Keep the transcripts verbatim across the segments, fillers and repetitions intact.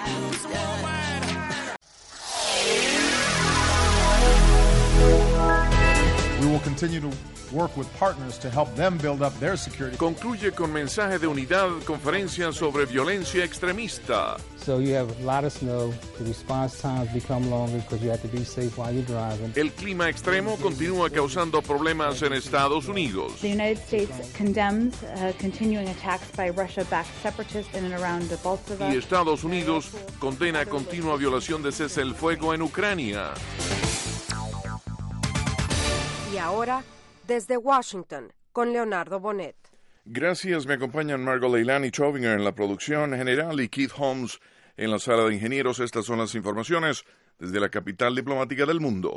We will continue to work with partners to help them build up their security. Concluye con mensaje de unidad conferencia sobre violencia extremista. So you have a lot of snow. The response times become longer because you have to be safe while you're driving. El clima extremo continúa causando problemas en Estados Unidos. The United States condemns uh, continuing attacks by Russia-backed separatists in and around Debaltseve. Y Estados Unidos condena continua violación de cese el fuego en Ucrania. Y ahora, desde Washington, con Leonardo Bonet. Gracias, me acompañan Margot Leilani Chovinger en la producción general y Keith Holmes en la sala de ingenieros. Estas son las informaciones desde la capital diplomática del mundo.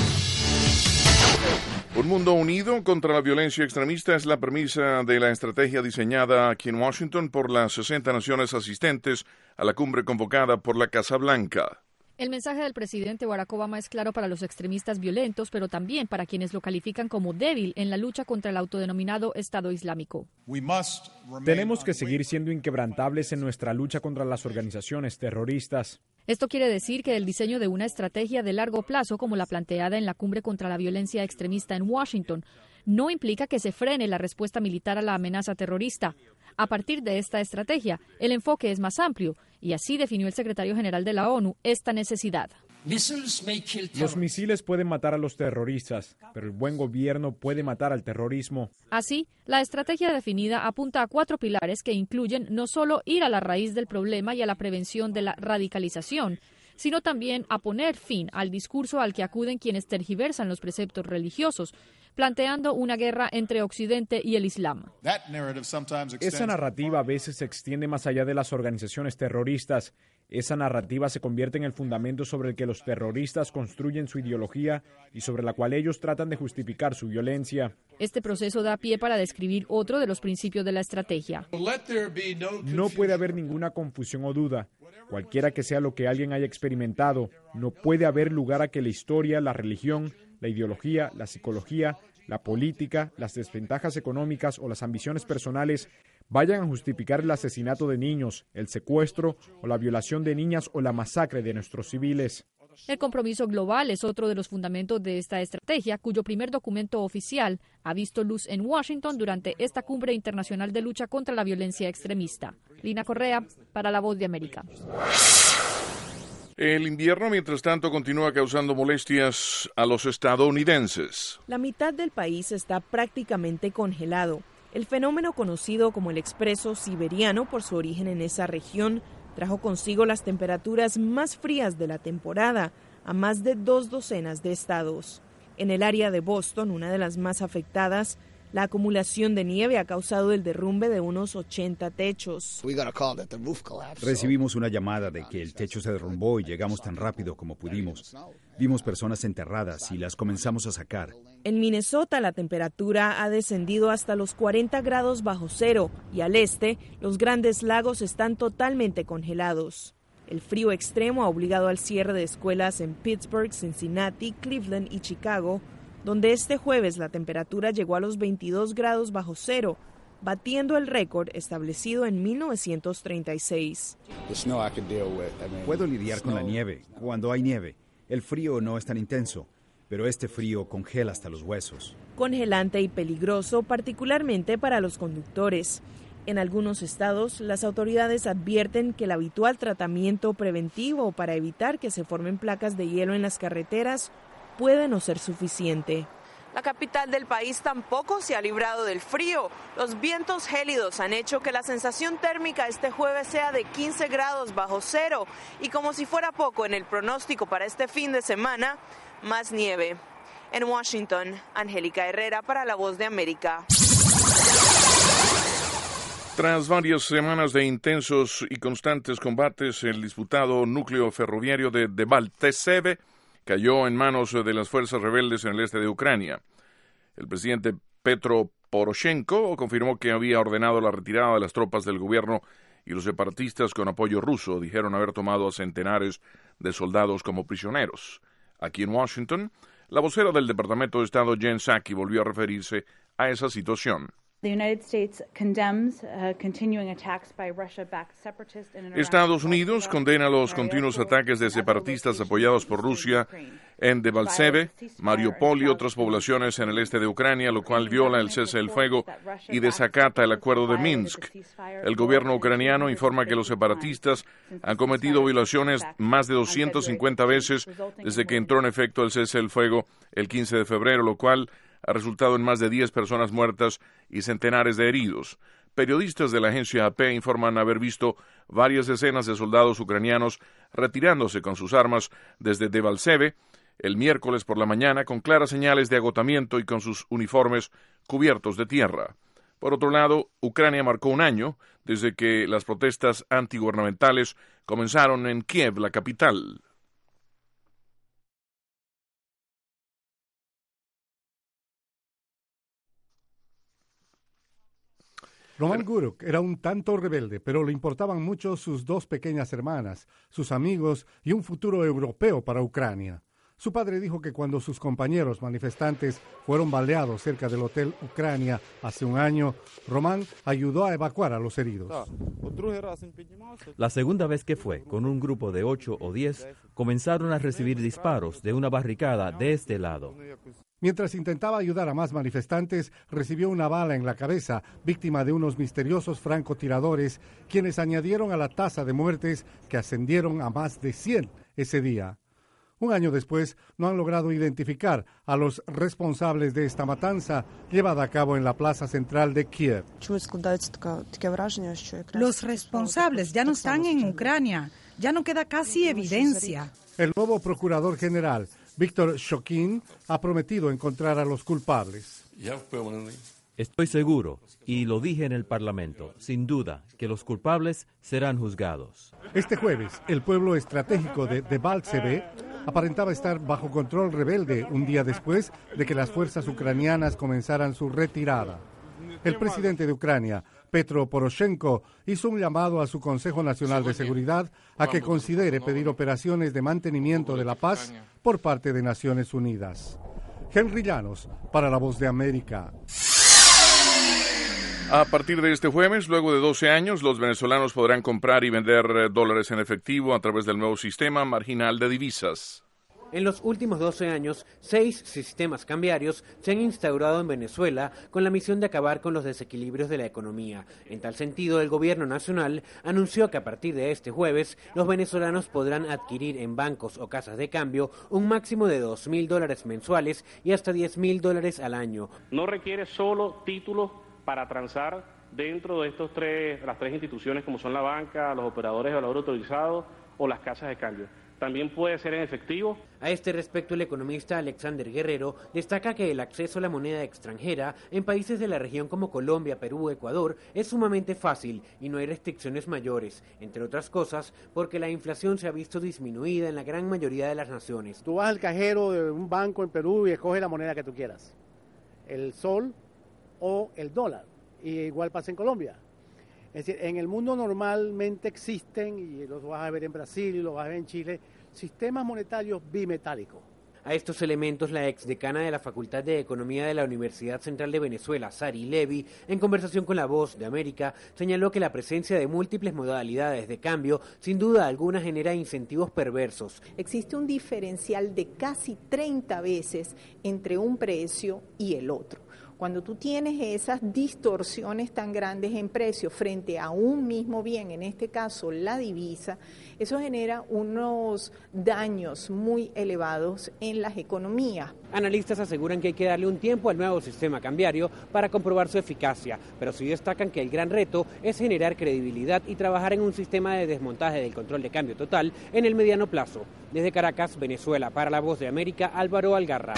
Un mundo unido contra la violencia extremista es la premisa de la estrategia diseñada aquí en Washington por las sesenta naciones asistentes a la cumbre convocada por la Casa Blanca. El mensaje del presidente Barack Obama es claro para los extremistas violentos, pero también para quienes lo califican como débil en la lucha contra el autodenominado Estado Islámico. Tenemos que seguir siendo inquebrantables en nuestra lucha contra las organizaciones terroristas. Esto quiere decir que el diseño de una estrategia de largo plazo, como la planteada en la cumbre contra la violencia extremista en Washington, no implica que se frene la respuesta militar a la amenaza terrorista. A partir de esta estrategia, el enfoque es más amplio, y así definió el secretario general de la ONU esta necesidad. Los misiles pueden matar a los terroristas, pero el buen gobierno puede matar al terrorismo. Así, la estrategia definida apunta a cuatro pilares que incluyen no solo ir a la raíz del problema y a la prevención de la radicalización, sino también a poner fin al discurso al que acuden quienes tergiversan los preceptos religiosos, planteando una guerra entre Occidente y el Islam. Esa narrativa a veces se extiende más allá de las organizaciones terroristas. Esa narrativa se convierte en el fundamento sobre el que los terroristas construyen su ideología y sobre la cual ellos tratan de justificar su violencia. Este proceso da pie para describir otro de los principios de la estrategia. No puede haber ninguna confusión o duda. Cualquiera que sea lo que alguien haya experimentado, no puede haber lugar a que la historia, la religión, la ideología, la psicología, la política, las desventajas económicas o las ambiciones personales vayan a justificar el asesinato de niños, el secuestro o la violación de niñas o la masacre de nuestros civiles. El compromiso global es otro de los fundamentos de esta estrategia, cuyo primer documento oficial ha visto luz en Washington durante esta cumbre internacional de lucha contra la violencia extremista. Lina Correa, para La Voz de América. El invierno, mientras tanto, continúa causando molestias a los estadounidenses. La mitad del país está prácticamente congelado. El fenómeno conocido como el expreso siberiano por su origen en esa región trajo consigo las temperaturas más frías de la temporada a más de dos docenas de estados. En el área de Boston, una de las más afectadas, la acumulación de nieve ha causado el derrumbe de unos ochenta techos. Recibimos una llamada de que el techo se derrumbó y llegamos tan rápido como pudimos. Vimos personas enterradas y las comenzamos a sacar. En Minnesota la temperatura ha descendido hasta los cuarenta grados bajo cero y al este los grandes lagos están totalmente congelados. El frío extremo ha obligado al cierre de escuelas en Pittsburgh, Cincinnati, Cleveland y Chicago, donde este jueves la temperatura llegó a los veintidós grados bajo cero, batiendo el récord establecido en mil novecientos treinta y seis. Puedo lidiar con la nieve, cuando hay nieve. El frío no es tan intenso, pero este frío congela hasta los huesos. Congelante y peligroso, particularmente para los conductores. En algunos estados, las autoridades advierten que el habitual tratamiento preventivo para evitar que se formen placas de hielo en las carreteras puede no ser suficiente. La capital del país tampoco se ha librado del frío. Los vientos gélidos han hecho que la sensación térmica este jueves sea de quince grados bajo cero y, como si fuera poco en el pronóstico para este fin de semana, más nieve. En Washington, Angélica Herrera para La Voz de América. Tras varias semanas de intensos y constantes combates, el disputado núcleo ferroviario de Debaltseve cayó en manos de las fuerzas rebeldes en el este de Ucrania. El presidente Petro Poroshenko confirmó que había ordenado la retirada de las tropas del gobierno y los separatistas con apoyo ruso dijeron haber tomado a centenares de soldados como prisioneros. Aquí en Washington, la vocera del Departamento de Estado, Jen Psaki, volvió a referirse a esa situación. Estados Unidos condena los continuos ataques de separatistas apoyados por Rusia en Debaltseve, Mariupol y otras poblaciones en el este de Ucrania, lo cual viola el cese del fuego y desacata el acuerdo de Minsk. El gobierno ucraniano informa que los separatistas han cometido violaciones más de doscientas cincuenta veces desde que entró en efecto el cese del fuego el quince de febrero, lo cual ha resultado en más de diez personas muertas y centenares de heridos. Periodistas de la agencia A P informan haber visto varias decenas de soldados ucranianos retirándose con sus armas desde Debaltseve el miércoles por la mañana con claras señales de agotamiento y con sus uniformes cubiertos de tierra. Por otro lado, Ucrania marcó un año desde que las protestas antigubernamentales comenzaron en Kiev, la capital. Roman Guruk era un tanto rebelde, pero le importaban mucho sus dos pequeñas hermanas, sus amigos y un futuro europeo para Ucrania. Su padre dijo que cuando sus compañeros manifestantes fueron baleados cerca del Hotel Ucrania hace un año, Roman ayudó a evacuar a los heridos. La segunda vez que fue, con un grupo de ocho o diez, comenzaron a recibir disparos de una barricada de este lado. Mientras intentaba ayudar a más manifestantes, recibió una bala en la cabeza, víctima de unos misteriosos francotiradores, quienes añadieron a la tasa de muertes que ascendieron a más de cien ese día. Un año después, no han logrado identificar a los responsables de esta matanza llevada a cabo en la plaza central de Kiev. Los responsables ya no están en Ucrania, ya no queda casi evidencia. El nuevo procurador general, Víctor Shokin, ha prometido encontrar a los culpables. Estoy seguro, y lo dije en el Parlamento, sin duda, que los culpables serán juzgados. Este jueves, el pueblo estratégico de Debaltseve aparentaba estar bajo control rebelde un día después de que las fuerzas ucranianas comenzaran su retirada. El presidente de Ucrania, Petro Poroshenko, hizo un llamado a su Consejo Nacional de Seguridad a que considere pedir operaciones de mantenimiento de la paz por parte de Naciones Unidas. Henry Llanos, para La Voz de América. A partir de este jueves, luego de doce años, los venezolanos podrán comprar y vender dólares en efectivo a través del nuevo sistema marginal de divisas. En los últimos doce años, seis sistemas cambiarios se han instaurado en Venezuela con la misión de acabar con los desequilibrios de la economía. En tal sentido, el gobierno nacional anunció que a partir de este jueves, los venezolanos podrán adquirir en bancos o casas de cambio un máximo de dos mil dólares mensuales y hasta diez mil dólares al año. No requiere solo títulos para transar dentro de estos tres, las tres instituciones como son la banca, los operadores de valor autorizados o las casas de cambio. También puede ser en efectivo. A este respecto, el economista Alexander Guerrero destaca que el acceso a la moneda extranjera en países de la región como Colombia, Perú, Ecuador es sumamente fácil y no hay restricciones mayores, entre otras cosas porque la inflación se ha visto disminuida en la gran mayoría de las naciones. Tú vas al cajero de un banco en Perú y escoges la moneda que tú quieras, el sol o el dólar, y igual pasa en Colombia. Es decir, en el mundo normalmente existen, y los vas a ver en Brasil y los vas a ver en Chile, sistemas monetarios bimetálicos. A estos elementos, la exdecana de la Facultad de Economía de la Universidad Central de Venezuela, Sari Levy, en conversación con La Voz de América, señaló que la presencia de múltiples modalidades de cambio, sin duda alguna, genera incentivos perversos. Existe un diferencial de casi treinta veces entre un precio y el otro. Cuando tú tienes esas distorsiones tan grandes en precio frente a un mismo bien, en este caso la divisa, eso genera unos daños muy elevados en las economías. Analistas aseguran que hay que darle un tiempo al nuevo sistema cambiario para comprobar su eficacia, pero sí destacan que el gran reto es generar credibilidad y trabajar en un sistema de desmontaje del control de cambio total en el mediano plazo. Desde Caracas, Venezuela, para La Voz de América, Álvaro Algarra.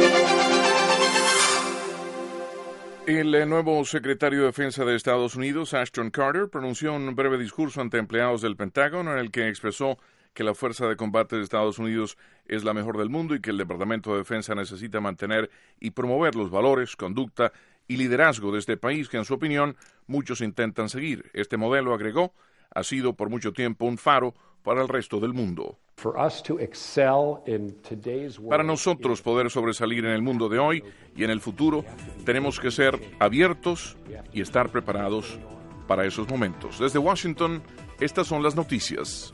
El nuevo secretario de Defensa de Estados Unidos, Ashton Carter, pronunció un breve discurso ante empleados del Pentágono en el que expresó que la Fuerza de Combate de Estados Unidos es la mejor del mundo y que el Departamento de Defensa necesita mantener y promover los valores, conducta y liderazgo de este país que, en su opinión, muchos intentan seguir. Este modelo, agregó, ha sido por mucho tiempo un faro para el resto del mundo. Para nosotros poder sobresalir en el mundo de hoy y en el futuro, tenemos que ser abiertos y estar preparados para esos momentos. Desde Washington, estas son las noticias.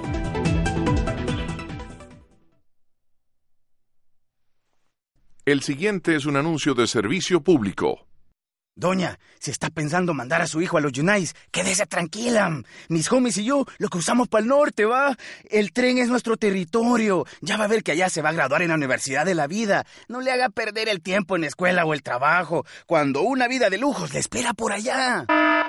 El siguiente es un anuncio de servicio público. Doña, si está pensando mandar a su hijo a los Yunais, quédese tranquila. Mis homies y yo lo cruzamos para el norte, ¿va? El tren es nuestro territorio. Ya va a ver que allá se va a graduar en la Universidad de la Vida. No le haga perder el tiempo en la escuela o el trabajo, cuando una vida de lujos le espera por allá.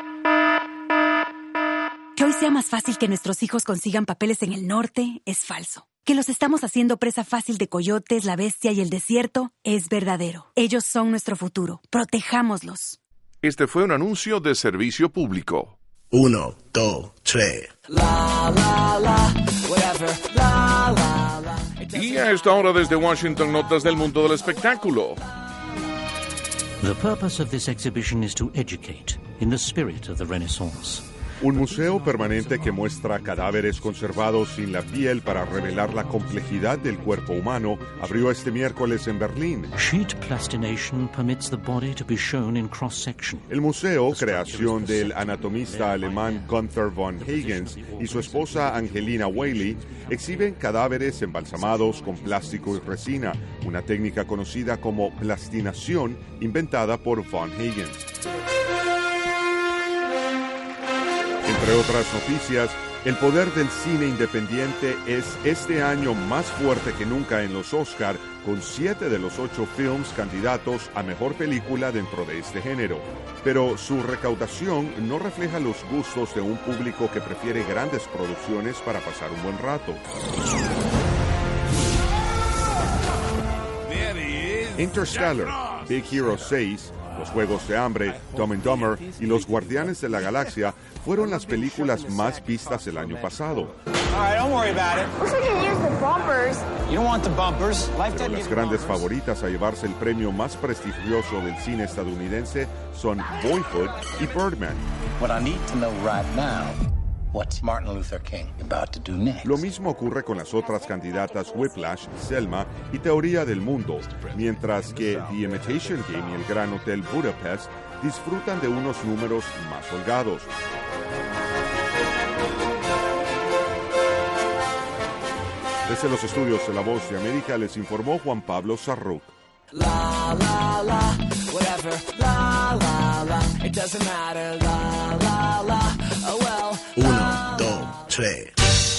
Que hoy sea más fácil que nuestros hijos consigan papeles en el norte es falso. Que los estamos haciendo presa fácil de coyotes, la bestia y el desierto es verdadero. Ellos son nuestro futuro. Protejámoslos. Este fue un anuncio de servicio público. Uno, dos, tres. La, la, la, whatever, la, la, la. Y a esta hora desde Washington, notas del mundo del espectáculo. The purpose of this exhibition is to educate in the spirit of the Renaissance. Un museo permanente que muestra cadáveres conservados sin la piel para revelar la complejidad del cuerpo humano abrió este miércoles en Berlín. Sheet plastination permits the body to be shown in cross-section. El museo, creación del anatomista alemán Gunther von Hagens y su esposa Angelina Whaley, exhiben cadáveres embalsamados con plástico y resina, una técnica conocida como plastinación inventada por von Hagens. Entre otras noticias, el poder del cine independiente es este año más fuerte que nunca en los Oscar, con siete de los ocho films candidatos a mejor película dentro de este género. Pero su recaudación no refleja los gustos de un público que prefiere grandes producciones para pasar un buen rato. Interstellar, Big Hero seis, Los Juegos de Hambre, Dumb and Dumber y Los Guardianes de la Galaxia fueron las películas más vistas el año pasado. Pero las grandes favoritas a llevarse el premio más prestigioso del cine estadounidense son Boyhood y Birdman. What's Martin Luther King about to do next? Lo mismo ocurre con las otras candidatas Whiplash, Selma y Teoría del Mundo, mientras que The Imitation Game y El Gran Hotel Budapest disfrutan de unos números más holgados. Desde los estudios de La Voz de América les informó Juan Pablo Sarruc. La, la, la, whatever, la, la, la, it doesn't matter, la, la, la, oh well. Uno, dos, tres.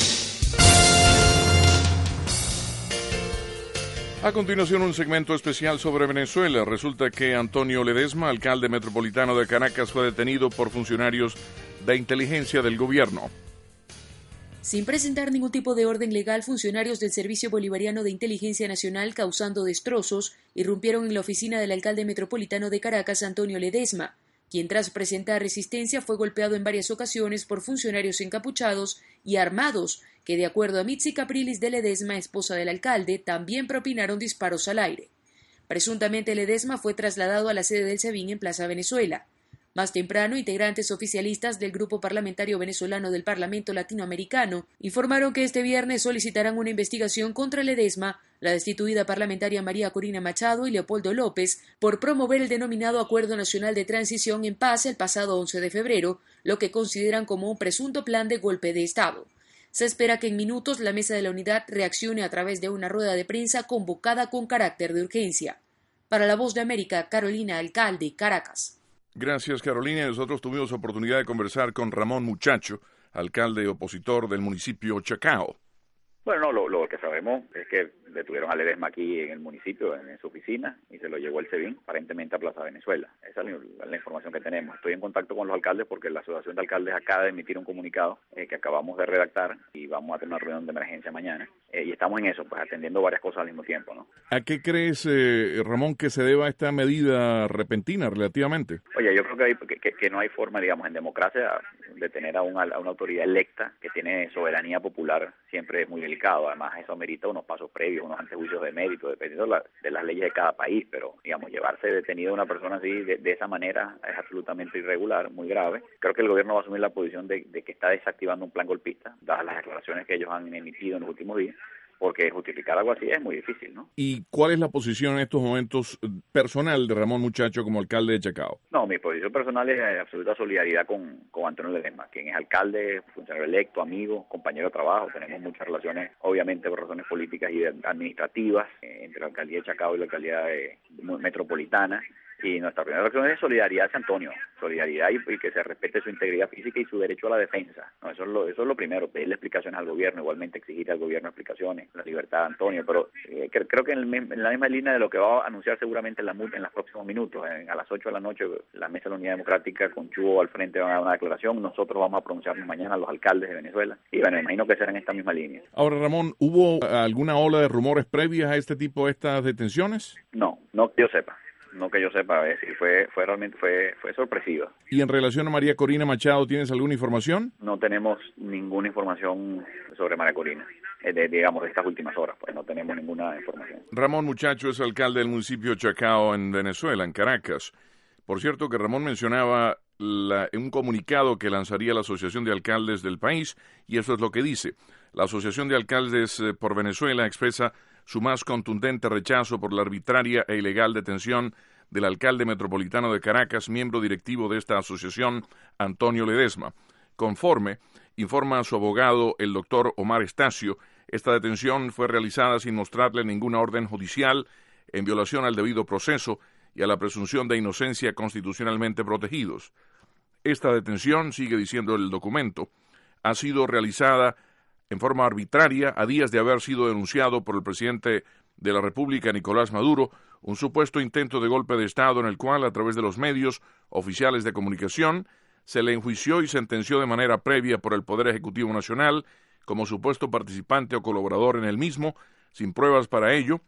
A continuación, un segmento especial sobre Venezuela. Resulta que Antonio Ledesma, alcalde metropolitano de Caracas, fue detenido por funcionarios de inteligencia del gobierno. Sin presentar ningún tipo de orden legal, funcionarios del Servicio Bolivariano de Inteligencia Nacional, causando destrozos, irrumpieron en la oficina del alcalde metropolitano de Caracas, Antonio Ledesma, quien tras presentar resistencia fue golpeado en varias ocasiones por funcionarios encapuchados y armados, que de acuerdo a Mitzi Capriles de Ledesma, esposa del alcalde, también propinaron disparos al aire. Presuntamente Ledesma fue trasladado a la sede del SEBIN en Plaza Venezuela. Más temprano, integrantes oficialistas del Grupo Parlamentario Venezolano del Parlamento Latinoamericano informaron que este viernes solicitarán una investigación contra Ledesma, la destituida parlamentaria María Corina Machado y Leopoldo López por promover el denominado Acuerdo Nacional de Transición en Paz el pasado once de febrero, lo que consideran como un presunto plan de golpe de Estado. Se espera que en minutos la Mesa de la Unidad reaccione a través de una rueda de prensa convocada con carácter de urgencia. Para La Voz de América, Carolina Alcalde, Caracas. Gracias, Carolina. Nosotros tuvimos oportunidad de conversar con Ramón Muchacho, alcalde opositor del municipio Chacao. Bueno, no, lo, lo que sabemos es que detuvieron a Ledesma aquí en el municipio, en, en su oficina, y se lo llevó el SEBIN, aparentemente a Plaza Venezuela. Esa es la, la información que tenemos. Estoy en contacto con los alcaldes porque la Asociación de Alcaldes acaba de emitir un comunicado eh, que acabamos de redactar y vamos a tener una reunión de emergencia mañana. Eh, y estamos en eso, pues atendiendo varias cosas al mismo tiempo, ¿no? ¿A qué crees, eh, Ramón, que se deba esta medida repentina relativamente? Oye, yo creo que, hay, que, que no hay forma, digamos, en democracia de tener a una, a una autoridad electa que tiene soberanía popular siempre es muy delicado. Además, eso amerita unos pasos previos, unos antejuicios de mérito, dependiendo de, la, de las leyes de cada país. Pero, digamos, llevarse detenido a una persona así de, de esa manera es absolutamente irregular, muy grave. Creo que el gobierno va a asumir la posición de, de que está desactivando un plan golpista, dadas las declaraciones que ellos han emitido en los últimos días, porque justificar algo así es muy difícil, ¿no? ¿Y cuál es la posición en estos momentos personal de Ramón Muchacho como alcalde de Chacao? No, mi posición personal es de absoluta solidaridad con, con Antonio Ledesma, quien es alcalde, funcionario electo, amigo, compañero de trabajo. Tenemos muchas relaciones, obviamente por razones políticas y administrativas, eh, entre la alcaldía de Chacao y la alcaldía de, de metropolitana. Y nuestra primera reacción es solidaridad hacia Antonio, solidaridad y, y que se respete su integridad física y su derecho a la defensa. No, eso es lo, eso es lo primero, pedirle explicaciones al gobierno, igualmente exigir al gobierno explicaciones, la libertad de Antonio, pero eh, creo, creo que en, el, en la misma línea de lo que va a anunciar seguramente en, la, en los próximos minutos, en, a las ocho de la noche, la Mesa de la Unidad Democrática con Chugo al frente van a dar una declaración, nosotros vamos a pronunciarnos mañana los alcaldes de Venezuela, y bueno, me imagino que será en esta misma línea. Ahora, Ramón, ¿hubo alguna ola de rumores previas a este tipo de estas detenciones? No, no que yo sepa. No que yo sepa, es decir, fue, fue realmente fue, fue sorpresiva. ¿Y en relación a María Corina Machado, tienes alguna información? No tenemos ninguna información sobre María Corina, de, digamos, de estas últimas horas, pues no tenemos ninguna información. Ramón Muchacho es alcalde del municipio de Chacao en Venezuela, en Caracas. Por cierto que Ramón mencionaba la, un comunicado que lanzaría la Asociación de Alcaldes del país, y eso es lo que dice. La Asociación de Alcaldes por Venezuela expresa su más contundente rechazo por la arbitraria e ilegal detención del alcalde metropolitano de Caracas, miembro directivo de esta asociación, Antonio Ledesma. Conforme informa su abogado, el doctor Omar Estacio, esta detención fue realizada sin mostrarle ninguna orden judicial, en violación al debido proceso y a la presunción de inocencia constitucionalmente protegidos. Esta detención, sigue diciendo el documento, ha sido realizada en forma arbitraria a días de haber sido denunciado por el presidente de la República, Nicolás Maduro, un supuesto intento de golpe de Estado en el cual, a través de los medios oficiales de comunicación, se le enjuició y sentenció de manera previa por el Poder Ejecutivo Nacional como supuesto participante o colaborador en el mismo, sin pruebas para ello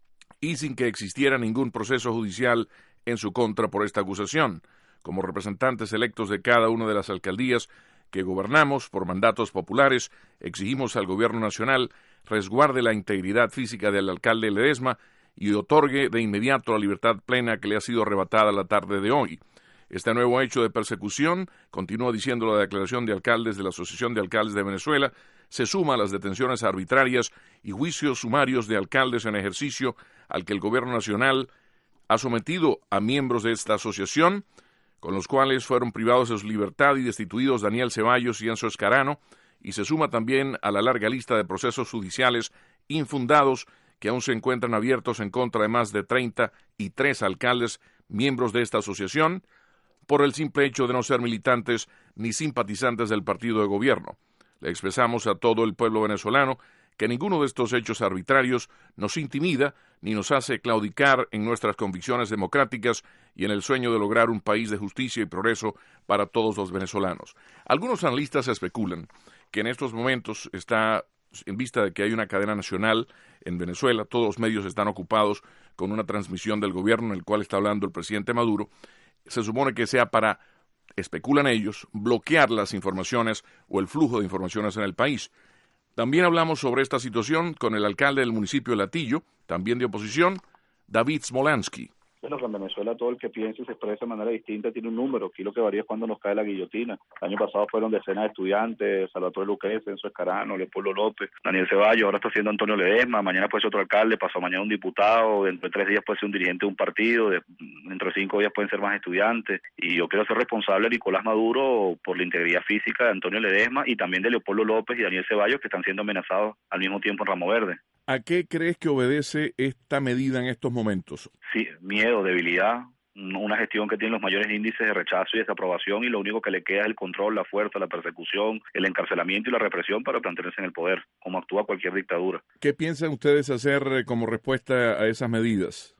y sin que existiera ningún proceso judicial en su contra por esta acusación. Como representantes electos de cada una de las alcaldías que gobernamos por mandatos populares, exigimos al gobierno nacional resguarde la integridad física del alcalde Ledesma y otorgue de inmediato la libertad plena que le ha sido arrebatada la tarde de hoy. Este nuevo hecho de persecución, continúa diciendo la declaración de alcaldes de la Asociación de Alcaldes de Venezuela, se suma a las detenciones arbitrarias y juicios sumarios de alcaldes en ejercicio al que el gobierno nacional ha sometido a miembros de esta asociación, con los cuales fueron privados de su libertad y destituidos Daniel Ceballos y Enzo Escarano, y se suma también a la larga lista de procesos judiciales infundados que aún se encuentran abiertos en contra de más de treinta y tres alcaldes miembros de esta asociación, por el simple hecho de no ser militantes ni simpatizantes del partido de gobierno. Le expresamos a todo el pueblo venezolano que ninguno de estos hechos arbitrarios nos intimida ni nos hace claudicar en nuestras convicciones democráticas y en el sueño de lograr un país de justicia y progreso para todos los venezolanos. Algunos analistas especulan que en estos momentos está, en vista de que hay una cadena nacional en Venezuela, todos los medios están ocupados con una transmisión del gobierno en el cual está hablando el presidente Maduro, se supone que sea para, especulan ellos, bloquear las informaciones o el flujo de informaciones en el país. También hablamos sobre esta situación con el alcalde del municipio de Latillo, también de oposición, David Smolansky. Bueno, que en Venezuela todo el que piensa y se expresa de manera distinta tiene un número. Aquí lo que varía es cuando nos cae la guillotina. El año pasado fueron decenas de estudiantes, Salvatore Luquez, Enzo Escarano, Leopoldo López, Daniel Ceballos, ahora está siendo Antonio Ledesma, mañana puede ser otro alcalde, pasado mañana un diputado, dentro de tres días puede ser un dirigente de un partido, de, dentro de cinco días pueden ser más estudiantes. Y yo quiero ser responsable de Nicolás Maduro por la integridad física de Antonio Ledesma y también de Leopoldo López y Daniel Ceballos, que están siendo amenazados al mismo tiempo en Ramo Verde. ¿A qué crees que obedece esta medida en estos momentos? Sí, miedo, debilidad, una gestión que tiene los mayores índices de rechazo y desaprobación y lo único que le queda es el control, la fuerza, la persecución, el encarcelamiento y la represión para mantenerse en el poder, como actúa cualquier dictadura. ¿Qué piensan ustedes hacer como respuesta a esas medidas?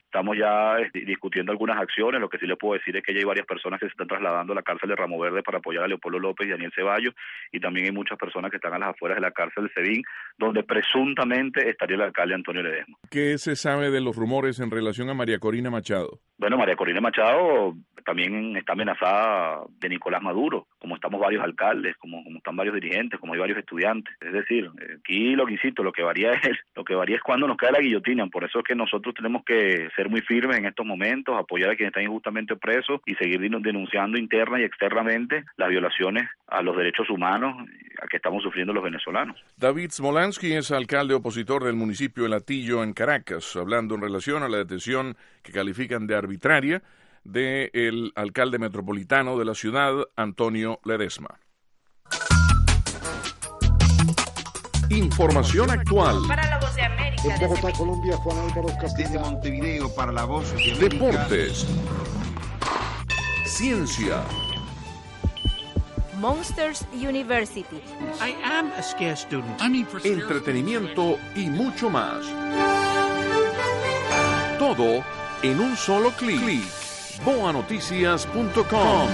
estamos ya eh, discutiendo algunas acciones. Lo que sí les puedo decir es que ya hay varias personas que se están trasladando a la cárcel de Ramo Verde para apoyar a Leopoldo López y Daniel Ceballos, y también hay muchas personas que están a las afueras de la cárcel de SEBIN, donde presuntamente estaría el alcalde Antonio Ledesma. ¿Qué se sabe de los rumores en relación a María Corina Machado? Bueno, María Corina Machado también está amenazada de Nicolás Maduro, como estamos varios alcaldes, como, como están varios dirigentes, como hay varios estudiantes. Es decir, aquí lo que insisto, lo que varía es lo que varía es cuando nos cae la guillotina. Por eso es que nosotros tenemos que ser muy firmes en estos momentos, apoyar a quienes están injustamente presos y seguir denunciando interna y externamente las violaciones a los derechos humanos a que estamos sufriendo los venezolanos. David Smolansky es alcalde opositor del municipio de Latillo en Caracas, hablando en relación a la detención que califican de arbitraria del alcalde metropolitano de la ciudad, Antonio Ledesma. Información actual. Para la Voz de América. En Bogotá, Colombia, Juan Álvaro Castillo. Desde Montevideo para la Voz de América. Deportes. Ciencia. Monsters University. I am a scarce student. Entretenimiento y mucho más. Todo en un solo clic. boa noticias punto com.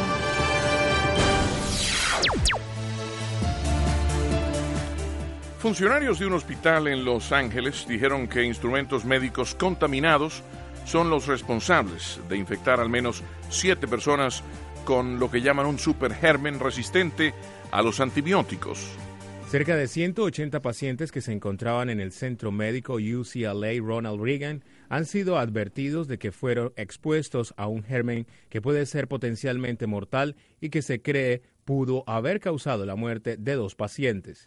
Funcionarios de un hospital en Los Ángeles dijeron que instrumentos médicos contaminados son los responsables de infectar al menos siete personas con lo que llaman un supergermen resistente a los antibióticos. Cerca de ciento ochenta pacientes que se encontraban en el centro médico U C L A Ronald Reagan han sido advertidos de que fueron expuestos a un germen que puede ser potencialmente mortal y que se cree pudo haber causado la muerte de dos pacientes.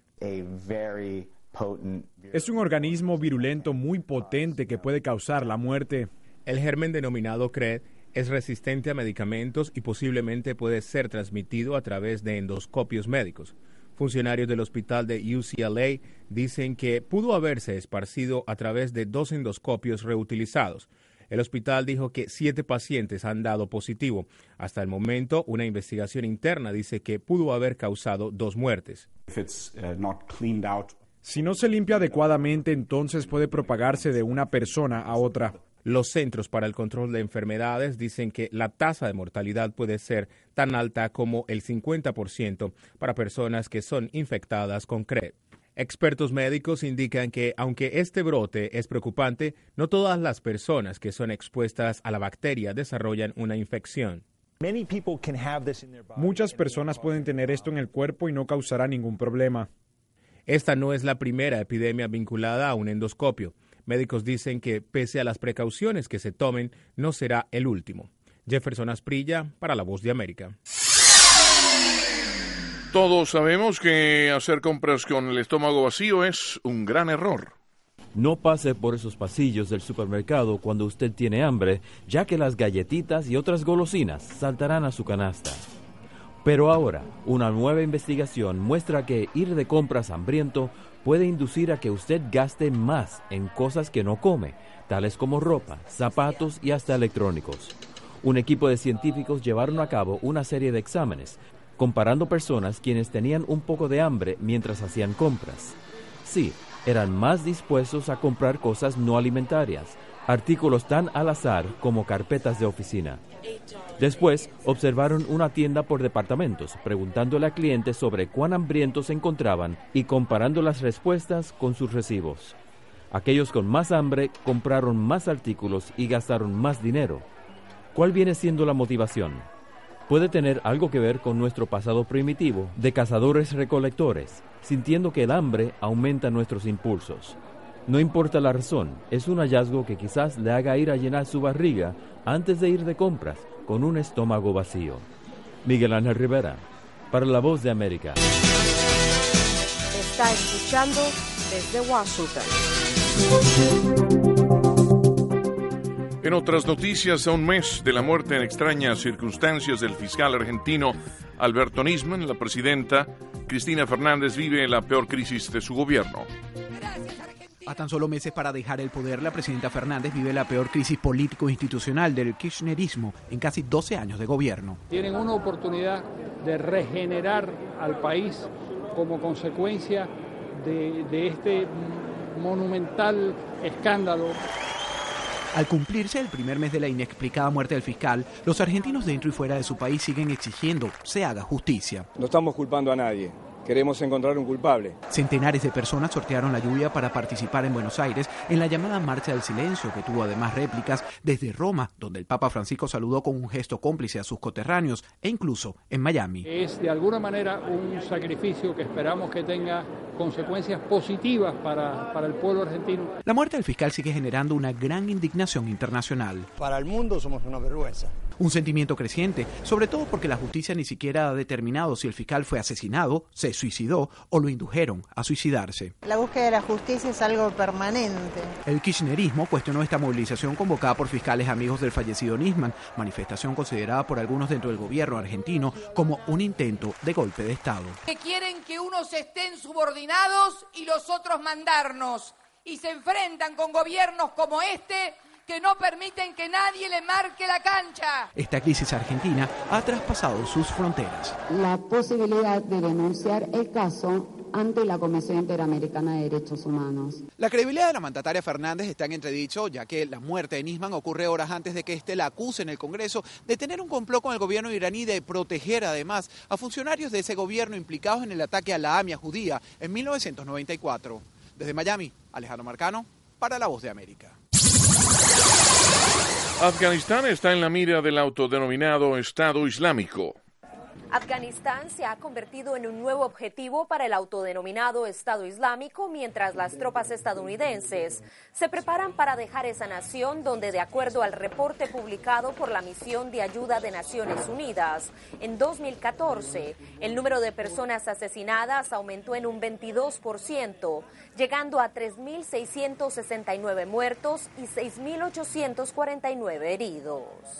Es un organismo virulento muy potente que puede causar la muerte. El germen denominado C R E D es resistente a medicamentos y posiblemente puede ser transmitido a través de endoscopios médicos. Funcionarios del hospital de U C L A dicen que pudo haberse esparcido a través de dos endoscopios reutilizados. El hospital dijo que siete pacientes han dado positivo. Hasta el momento, una investigación interna dice que pudo haber causado dos muertes. Si no se limpia adecuadamente, entonces puede propagarse de una persona a otra. Los Centros para el Control de Enfermedades dicen que la tasa de mortalidad puede ser tan alta como el cincuenta por ciento para personas que son infectadas con C R E D. Expertos médicos indican que, aunque este brote es preocupante, no todas las personas que son expuestas a la bacteria desarrollan una infección. Muchas personas pueden tener esto en el cuerpo y no causará ningún problema. Esta no es la primera epidemia vinculada a un endoscopio. Médicos dicen que, pese a las precauciones que se tomen, no será el último. Jefferson Asprilla, para La Voz de América. Todos sabemos que hacer compras con el estómago vacío es un gran error. No pase por esos pasillos del supermercado cuando usted tiene hambre, ya que las galletitas y otras golosinas saltarán a su canasta. Pero ahora, una nueva investigación muestra que ir de compras hambriento puede inducir a que usted gaste más en cosas que no come, tales como ropa, zapatos y hasta electrónicos. Un equipo de científicos llevaron a cabo una serie de exámenes, comparando personas quienes tenían un poco de hambre mientras hacían compras. Sí, eran más dispuestos a comprar cosas no alimentarias, artículos tan al azar como carpetas de oficina. Después, observaron una tienda por departamentos, preguntándole a clientes sobre cuán hambrientos se encontraban y comparando las respuestas con sus recibos. Aquellos con más hambre compraron más artículos y gastaron más dinero. ¿Cuál viene siendo la motivación? Puede tener algo que ver con nuestro pasado primitivo de cazadores-recolectores, sintiendo que el hambre aumenta nuestros impulsos. No importa la razón, es un hallazgo que quizás le haga ir a llenar su barriga antes de ir de compras con un estómago vacío. Miguel Ángel Rivera, para La Voz de América. Está escuchando desde Washington. En otras noticias, a un mes de la muerte en extrañas circunstancias del fiscal argentino Alberto Nisman, la presidenta Cristina Fernández vive la peor crisis de su gobierno. A tan solo meses para dejar el poder, la presidenta Fernández vive la peor crisis político-institucional del kirchnerismo en casi doce años de gobierno. Tienen una oportunidad de regenerar al país como consecuencia de, de este monumental escándalo. Al cumplirse el primer mes de la inexplicada muerte del fiscal, los argentinos dentro y fuera de su país siguen exigiendo se haga justicia. No estamos culpando a nadie. Queremos encontrar un culpable. Centenares de personas sortearon la lluvia para participar en Buenos Aires en la llamada Marcha del Silencio, que tuvo además réplicas desde Roma, donde el Papa Francisco saludó con un gesto cómplice a sus coterráneos, e incluso en Miami. Es de alguna manera un sacrificio que esperamos que tenga consecuencias positivas para, para el pueblo argentino. La muerte del fiscal sigue generando una gran indignación internacional. Para el mundo somos una vergüenza. Un sentimiento creciente, sobre todo porque la justicia ni siquiera ha determinado si el fiscal fue asesinado, se suicidó o lo indujeron a suicidarse. La búsqueda de la justicia es algo permanente. El kirchnerismo cuestionó esta movilización convocada por fiscales amigos del fallecido Nisman, manifestación considerada por algunos dentro del gobierno argentino como un intento de golpe de Estado. Que quieren que unos estén subordinados y los otros mandarnos, y se enfrentan con gobiernos como este que no permiten que nadie le marque la cancha. Esta crisis argentina ha traspasado sus fronteras. La posibilidad de denunciar el caso ante la Comisión Interamericana de Derechos Humanos. La credibilidad de la mandataria Fernández está en entredicho, ya que la muerte de Nisman ocurre horas antes de que éste la acuse en el Congreso de tener un complot con el gobierno iraní de proteger además a funcionarios de ese gobierno implicados en el ataque a la AMIA judía en mil novecientos noventa y cuatro. Desde Miami, Alejandro Marcano, para La Voz de América. Afganistán está en la mira del autodenominado Estado Islámico. Afganistán se ha convertido en un nuevo objetivo para el autodenominado Estado Islámico, mientras las tropas estadounidenses se preparan para dejar esa nación donde, de acuerdo al reporte publicado por la Misión de Ayuda de Naciones Unidas, en dos mil catorce, el número de personas asesinadas aumentó en un veintidós por ciento, llegando a tres mil seiscientos sesenta y nueve muertos y seis mil ochocientos cuarenta y nueve heridos.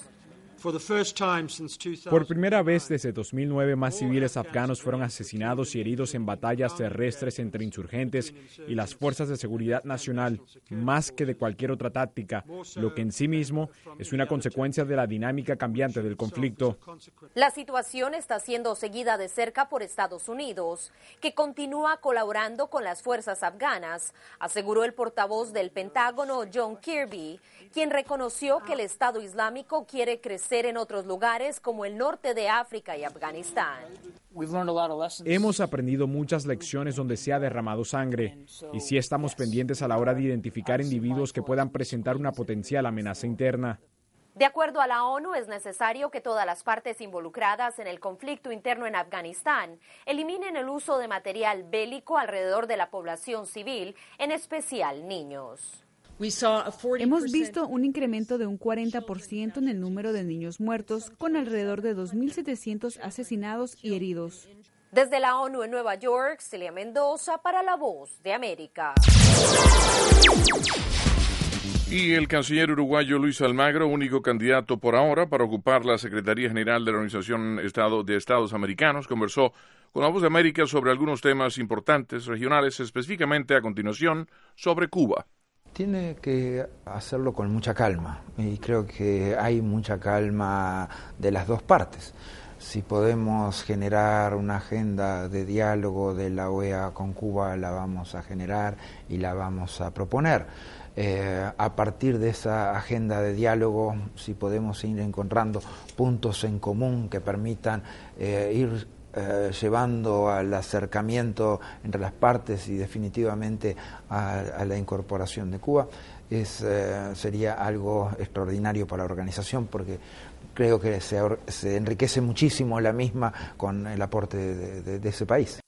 Por primera vez desde dos mil nueve, más civiles afganos fueron asesinados y heridos en batallas terrestres entre insurgentes y las fuerzas de seguridad nacional, más que de cualquier otra táctica, lo que en sí mismo es una consecuencia de la dinámica cambiante del conflicto. La situación está siendo seguida de cerca por Estados Unidos, que continúa colaborando con las fuerzas afganas, aseguró el portavoz del Pentágono, John Kirby, quien reconoció que el Estado Islámico quiere crecer en otros lugares como el norte de África y Afganistán. Hemos aprendido muchas lecciones donde se ha derramado sangre y sí estamos pendientes a la hora de identificar individuos que puedan presentar una potencial amenaza interna. De acuerdo a la ONU, es necesario que todas las partes involucradas en el conflicto interno en Afganistán eliminen el uso de material bélico alrededor de la población civil, en especial niños. Hemos visto un incremento de un cuarenta por ciento en el número de niños muertos, con alrededor de dos mil setecientos asesinados y heridos. Desde la ONU en Nueva York, Celia Mendoza para La Voz de América. Y el canciller uruguayo Luis Almagro, único candidato por ahora para ocupar la Secretaría General de la Organización Estado de Estados Americanos, conversó con La Voz de América sobre algunos temas importantes regionales, específicamente a continuación sobre Cuba. Tiene que hacerlo con mucha calma y creo que hay mucha calma de las dos partes. Si podemos generar una agenda de diálogo de la O E A con Cuba, la vamos a generar y la vamos a proponer. Eh, a partir de esa agenda de diálogo, si podemos ir encontrando puntos en común que permitan eh, ir Eh, llevando al acercamiento entre las partes y definitivamente a, a la incorporación de Cuba, es, eh, sería algo extraordinario para la organización, porque creo que se, se enriquece muchísimo la misma con el aporte de, de, de ese país.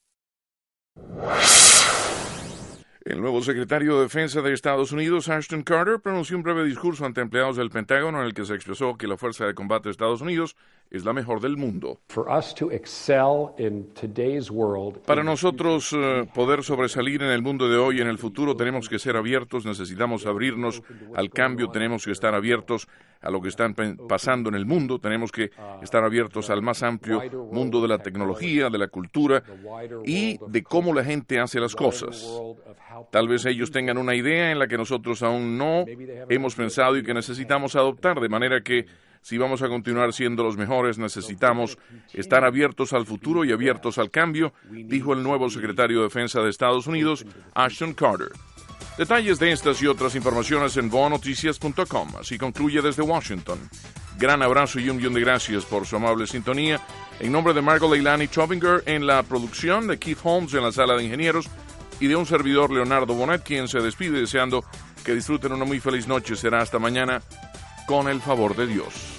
El nuevo secretario de Defensa de Estados Unidos, Ashton Carter, pronunció un breve discurso ante empleados del Pentágono en el que se expresó que la Fuerza de Combate de Estados Unidos es la mejor del mundo. Para nosotros uh, poder sobresalir en el mundo de hoy y en el futuro, tenemos que ser abiertos, necesitamos abrirnos al cambio, tenemos que estar abiertos a lo que está pasando en el mundo, tenemos que estar abiertos al más amplio mundo de la tecnología, de la cultura y de cómo la gente hace las cosas. Tal vez ellos tengan una idea en la que nosotros aún no hemos pensado y que necesitamos adoptar, de manera que si vamos a continuar siendo los mejores, necesitamos estar abiertos al futuro y abiertos al cambio, dijo el nuevo secretario de Defensa de Estados Unidos, Ashton Carter. Detalles de estas y otras informaciones en voa noticias punto com. Así concluye desde Washington. Gran abrazo y un millón de gracias por su amable sintonía. En nombre de Margot Leilani Chovinger en la producción, de Keith Holmes en la sala de ingenieros y de un servidor Leonardo Bonet, quien se despide deseando que disfruten una muy feliz noche. Será hasta mañana con el favor de Dios.